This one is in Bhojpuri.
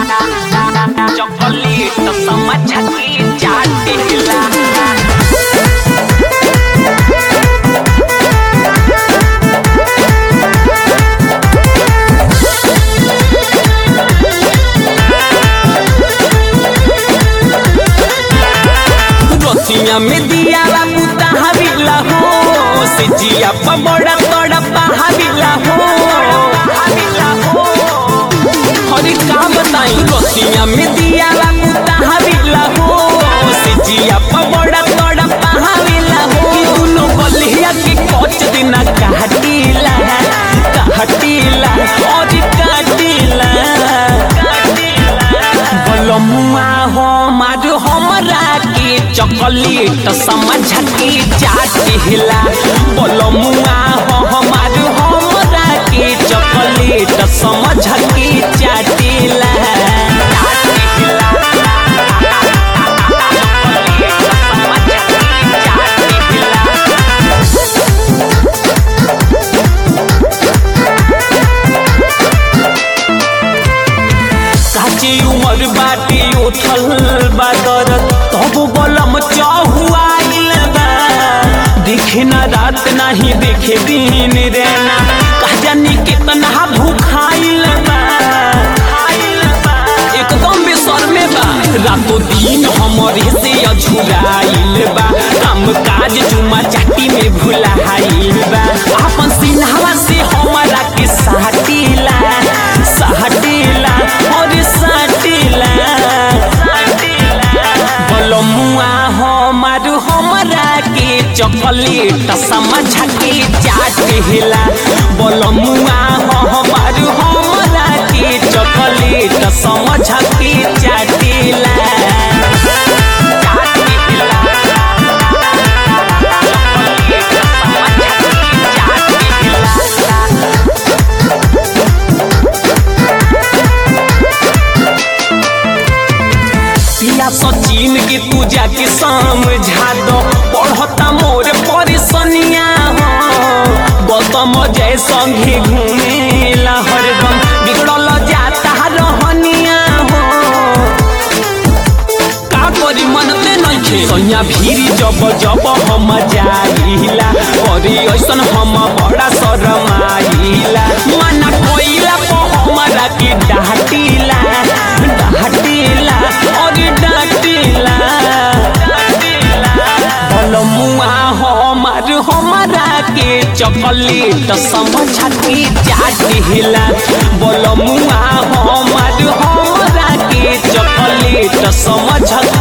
चॉकलेट समझ के चाटेला रसिया में दिया पुता हविला हो से जिया बड़ा तोड़ा हविला हो हरी का बताई रसिया में दिया पुता हविला हो से जिया बड़ा तोड़ा हविला हो दोनों बलिया के कोच दिन काटीला और काटीला बलमुआ हो मारू हमरा के चॉकलेट समझ के चाटेला बलमुआ हो मारू हमरा के चॉकलेट समझ के चाटेला उमर बाटी उठल बादर तब बलम चहुआइल बा देखे न रात नहीं देखे दिन रेना कहानी कितना भूखाइल बा एकदम बेसर में बा रातों दिन हमारे से अझुराइल बा काम काज चुमा चाटी में भुलाइल बा अपन सिन्हावा से हमारा के साटीला और साटीला बलमुआ हमार हमरा के चॉकलेट समझ के चाटेला बलमुआ हमार हमरा के चॉकलेट समझ के चाटेला सचिन के तू जाके समझा दो पढ़ता मोर परेशानिया हो गौतम जय संगे घूमेला हरदम बिगड़ल जाता रहनिया हो का करी मनते नहीं सैया भीरी जब जब हम जाइला करी ऐसन हम बड़ा शरमाइला मना कोइला पर हमरा के डांटिला और डांटिला बलमुआ हमार हमरा के चॉकलेट समझ के चाटेला बलमुआ हमार हमरा के चॉकलेट समझ